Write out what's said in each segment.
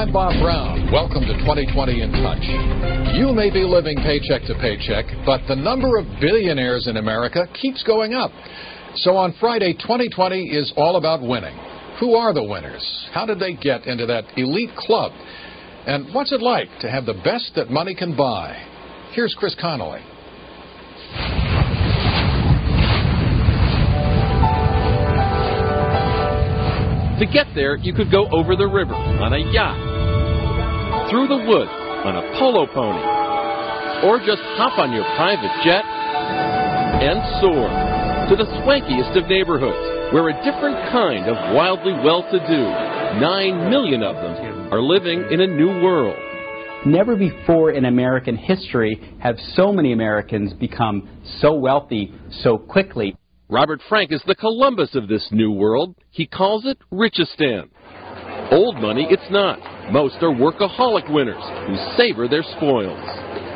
I'm Bob Brown. Welcome to 2020 in Touch. You may be living paycheck to paycheck, but the number of billionaires in America keeps going up. So on Friday, 2020 is all about winning. Who are the winners? How did they get into that elite club? And what's it like to have the best that money can buy? Here's Chris Connolly. To get there, you could go over the river on a yacht, through the woods on a polo pony, or just hop on your private jet and soar to the swankiest of neighborhoods, where a different kind of wildly well-to-do, 9 million of them, are living in a new world. Never before in American history have so many Americans become so wealthy so quickly. Robert Frank is the Columbus of this new world. He calls it Richistan. Old money, it's not. Most are workaholic winners who savor their spoils.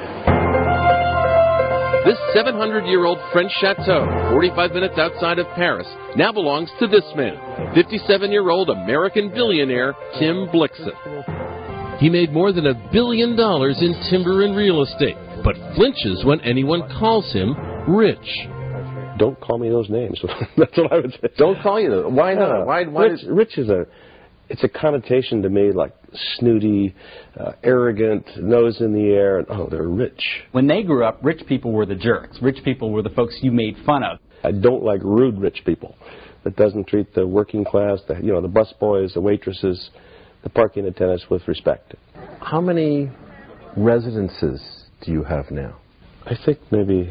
This 700-year-old French chateau, 45 minutes outside of Paris, now belongs to this man, 57-year-old American billionaire Tim Blixen. He made more than $1 billion in timber and real estate, but flinches when anyone calls him rich. Don't call me those names. That's what I would say. Don't call you those. Why not? Why rich is it's a connotation to me like snooty, arrogant, nose in the air, and they're rich. When they grew up, rich people were the jerks. Rich people were the folks you made fun of. I don't like rude rich people that doesn't treat the working class, the busboys, the waitresses, the parking attendants with respect. How many residences do you have now? I think maybe,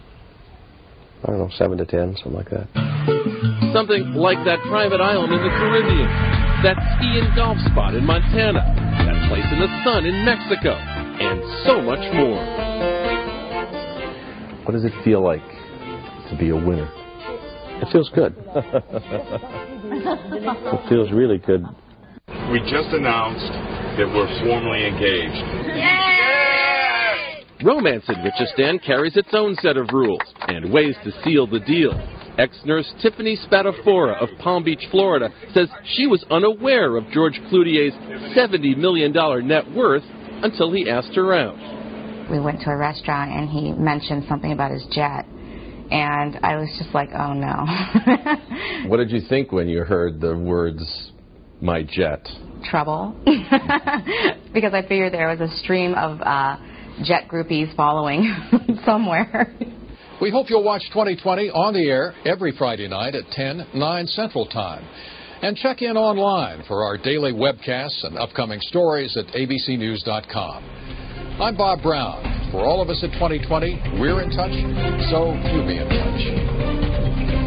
7 to 10, something like that. Something like that private island in the Caribbean, that ski and golf spot in Montana, that place in the sun in Mexico, and so much more. What does it feel like to be a winner? It feels good. It feels really good. We just announced that we're formally engaged. Romance in Richistan carries its own set of rules and ways to seal the deal. Ex-nurse Tiffany Spadafora of Palm Beach, Florida, says she was unaware of George Cloutier's $70 million net worth until he asked her out. We went to a restaurant and he mentioned something about his jet. And I was just like, oh no. What did you think when you heard the words, my jet? Trouble. Because I figured there was a stream of jet groupies following somewhere. We hope you'll watch 2020 on the air every Friday night at 10, 9 Central Time. And check in online for our daily webcasts and upcoming stories at abcnews.com. I'm Bob Brown. For all of us at 2020, we're in touch, so you be in touch.